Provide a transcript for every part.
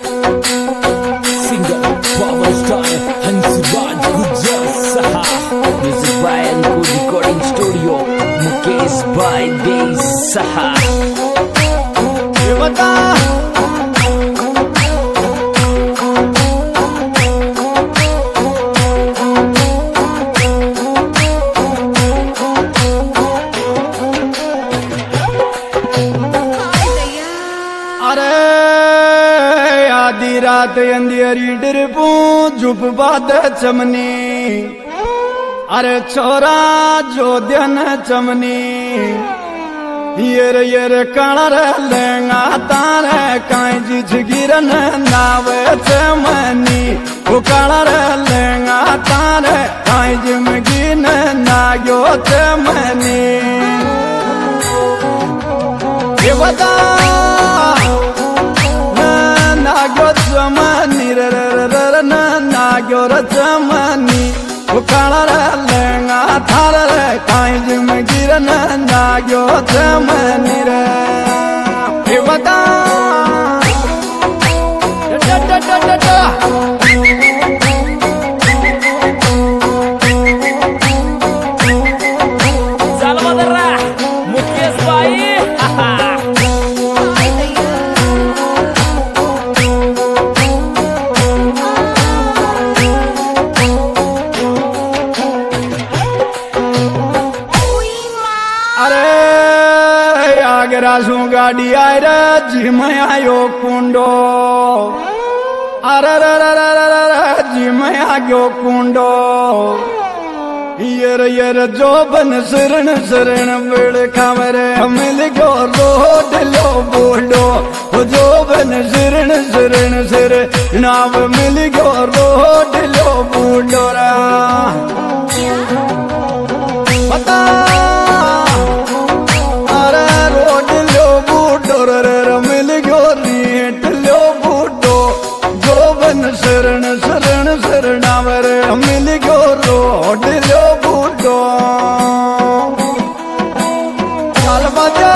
Singer, power star, Hansraj Gujjar Saha. Music by Anko Recording Studio, Mukesh by Dey Saha. आधी रात अंधेरी डरपू जुप बात चमनी अरे छोरा जो ध्यान चमनी ये कणर लेंगा तारे काई जिछ गिरन नावे चमनी वो कणर लेंगा तारे काई जिम गिन नाग्यो चमनी ये बता नाग्यो चमनी नाग्यो चमनी उकाल लेंगा थार काई जिम गिरन नाग्यो चमनी रे बता मुकेश भाई रासू गाड़ी आय रे जिम आयो कुंडो अरे जिम आयो कुंडो ये जो बन शरण शरण बेड़ खावरे मिल गो रोड लो बोलो जो बन शरण शरण सिर नाव मिल गो रोड लो बोलो रा बता मिल गो रीट लो बूटो जो बन शरण शरण शरणावर मिल गो रोड लो बूटो चल बजा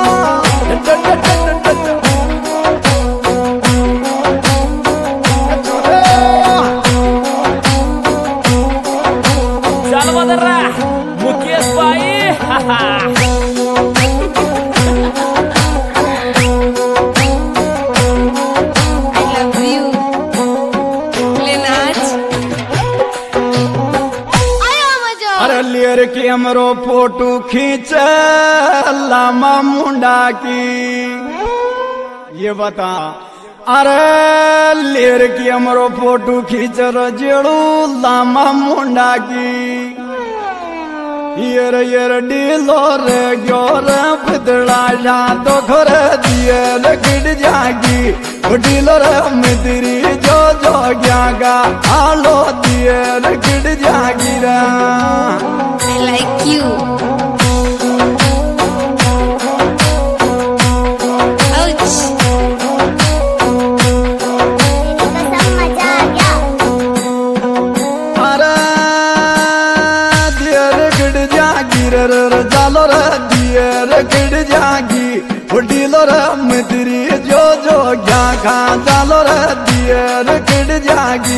चल बदरा मुकेश भाई लेर के हमरो फोटो खींच लामा मुंडा की ये बता अरे लेर के हमरो फोटो खींच रजड़ू लामा मुंडा की ये डीलो रे ग्योर बदला जा तो घर दिए गिड़ जागी डीलो रे मित्री जो जो ग्यागा आलो दिए गिड़ जागी रा I like you. Ouch. मजा आ गया अरे दियर गिड़ जागी रे जालो रे दियर गिड़ जागी डीलो रे मित्री जो जो क्या खा जालो रे दियर गिड़ जागी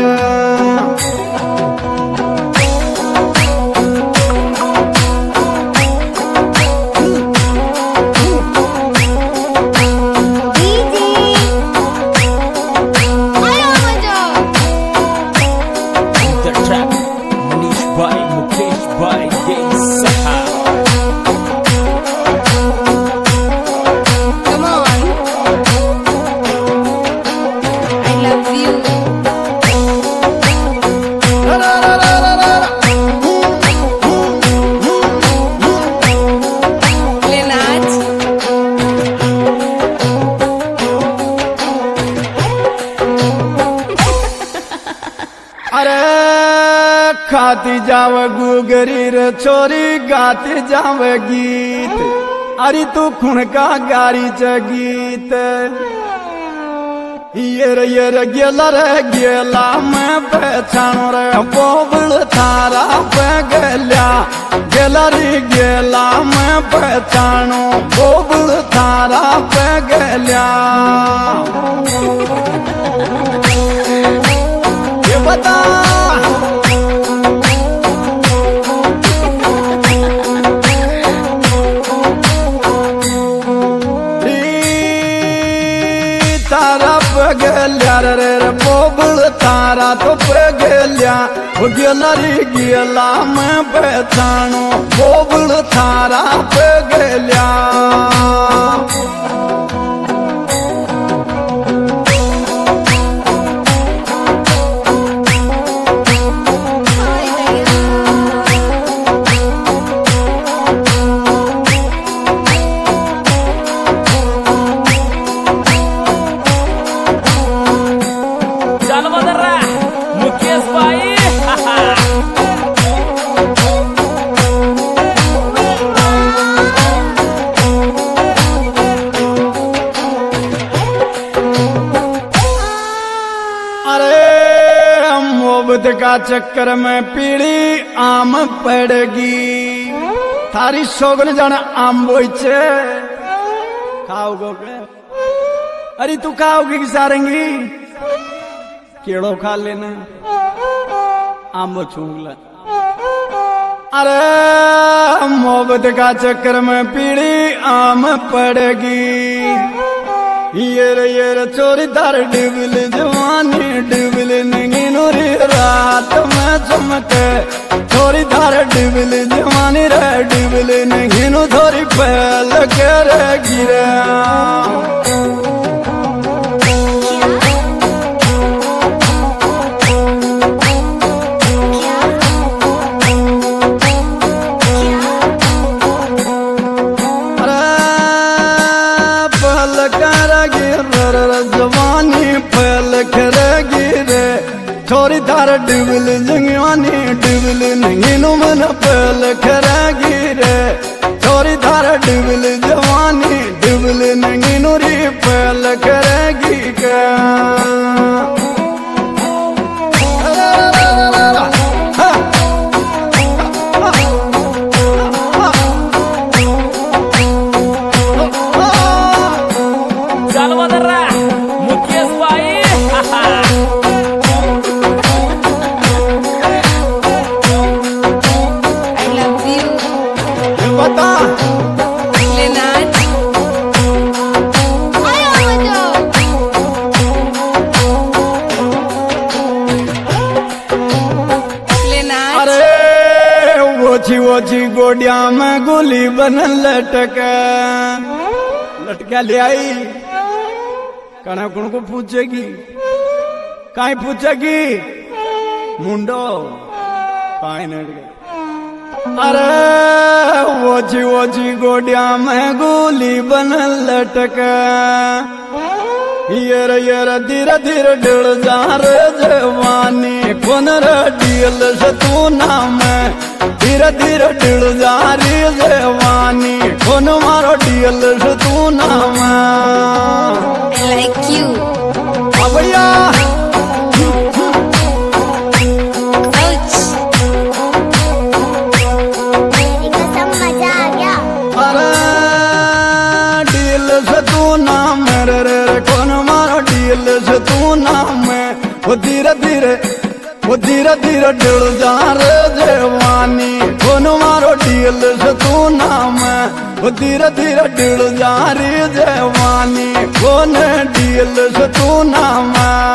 खाती जाव गुगरी रे छोरी गाती जाव गीत अरे तू खुणका गारी च गीत ये गेला मैं पहचान रे बोबल थारा पे गल्या गेलरी गेला मैं पहचानो बोबल थारा पे गल्या तारा पे गेल्या रे बोबल तारा तो पे गेल्या वो गेला रे गेला मैं पहचानो बोबल तारा पे गेल्या का चक्कर में पीड़ी आम पड़ेगी थारी सोगन जान आम बोइचे खाओगो के अरे तू खाओगी कि सारंगी केड़ो खा लेना आम छूंगला अरे मोहब्बत का चक्कर में पीड़ी आम पड़ेगी ये चोरी तार डिबिल जवानी डिबिल नूरी रात में चमके चोरी तार डिबिल जवानी रे डिबिल नू थोड़ी पहल के रे गिरे छोरी तार डिबिल जंगवानी डिबिल नंगीनु मन पल खरागी रे छोरी तार डिबिल जवानी डिबिल नंगीनु री पल खरागी का ओछी गोडिया में गोली बन लटका ले आई कना कौन को पूछेगी काई पूछेगी मुंडो काई नट अरे ओछी गोडिया में गोली बन लटका ये धीरे धीरे डल जा रे जवानी कौन डियल से तू नाम धीरे धीरे डल जा रे जवानी कौन मारो डियल से तू नाम like you भैया मजा आ गया अरे डियल से तू नाम रे कौन मारो डियल से तू नाम वो धीरे धीरे डल जा रे जवानी कौन मारो डियल से तू नाम वो धीरे धीरे डल जा रे जवानी कौन डियल से तू नाम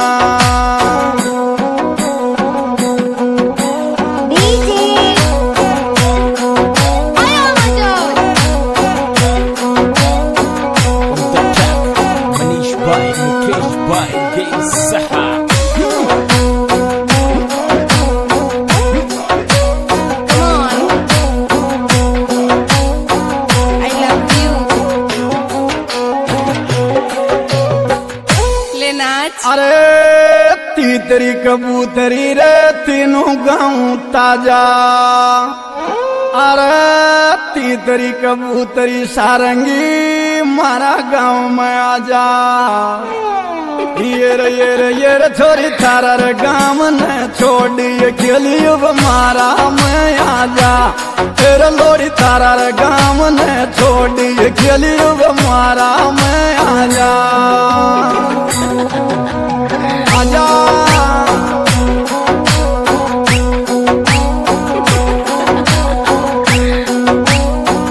अरे तीतरी कबूतरी रे तीनों गाँव ताजा अरे तीतरी कबूतरी सारंगी मारा गाँव में आजा ये रे छोरी थारा रे गाँव ने छोड़ी खेलियो मारा में आजा तेरा लोड़ी थारा रे गाँव ने छोड़ी खेलियो मारा में आजा आजा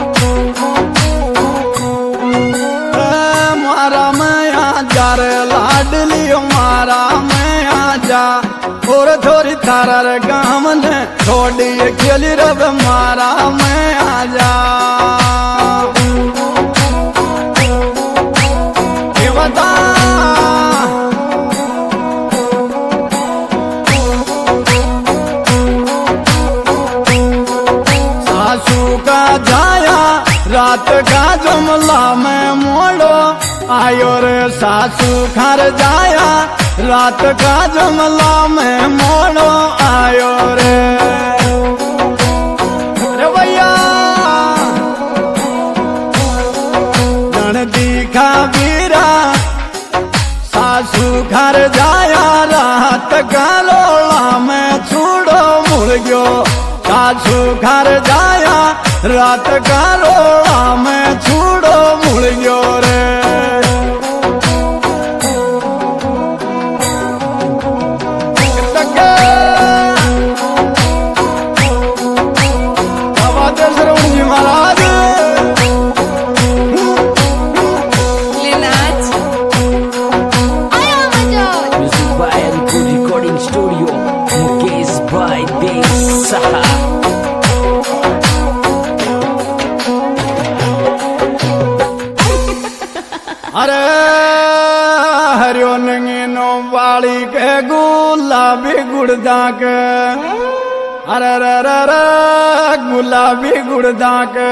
मारा मैं आजा रे ला लाडली मारा मैं आजा और थोड़ी थारा रे गाम ने थोड़ी खेली रब मारा मैं आजा ये बता सासू का जाया रात का जुमला में मोड़ो आयो रे सासू घर जाया रात का जुमला में मोड़ो आयो रे भैया दिखा बीरा सासू घर जाया रात का लोला में छूड़ो मुड़ गयो सासू घर जाया रात का लोला में छूड़ो मुड़ गयो रे अरे हरियो नंगीनो वाली के गुलाबी गुड़दा के अरे रे रे रे गुलाबी गुड़दा के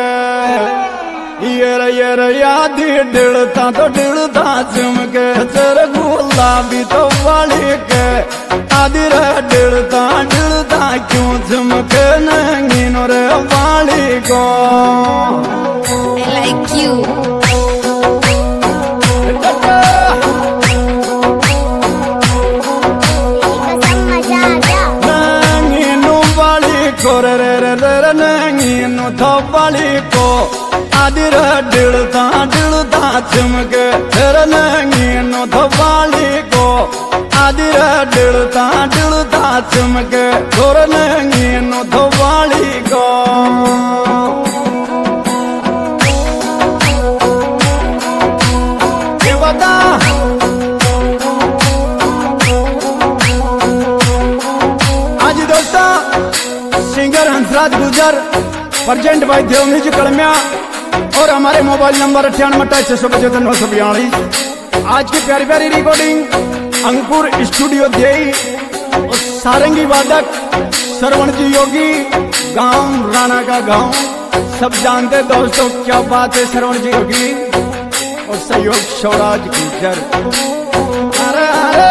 ये रे यादी डिड़ता तो डिड़ता चमके तेरे गुलाबी तो वाली के आदि रे डिड़ता डिड़ता क्यों चमके नंगीनो रे वाली को I like you. रे रे रे रे नंगीनो थोपाली को आदि रे डिड़ता डिड़ता चमके रे नंगीनो थोपाली को आदि रे डिड़ता डिड़ता चमके रे नंगीनो थोपाली को ये बता आज दोस्तों singer Hansraj Gurjar present by Dev music Kalamiya और हमारे मोबाइल नंबर 982675 आज की प्यारी प्यारी रिकॉर्डिंग अंकुर स्टूडियो देई और सारंगी वादक श्रवण जी योगी गांव राणा का गांव सब जानते दोस्तों क्या बात है श्रवण जी योगी और सहयोग शौराज गुजर अरे अरे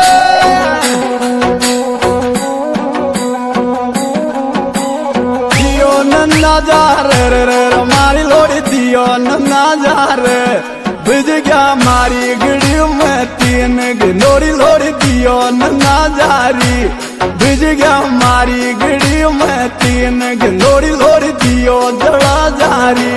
नन्ना जा रे रे मारी लोड़ी दियो नन्ना जा रे बुझ गया मारी गड़ी में तीन लोड़ी लोड़ी दियो नन्ना जारी बुझ गया मारी गड़ी में तीन लोड़ी लोड़ी दियो जड़ा जारी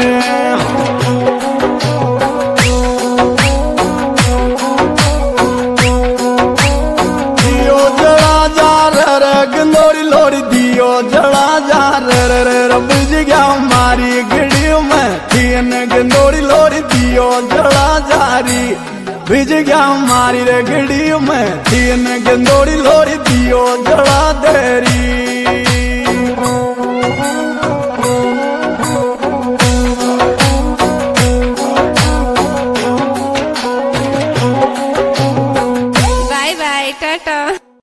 दियो जड़ा जा रे लोड़ी लोड़ी दियो जड़ा जा रे बुझ गया मारी गड़ी में तीन लोड़ी लोड़ी दियो जड़ा जारी बुझ गया मारी रे गड़ी में तीन लोड़ी लोड़ी दियो जड़ा देरी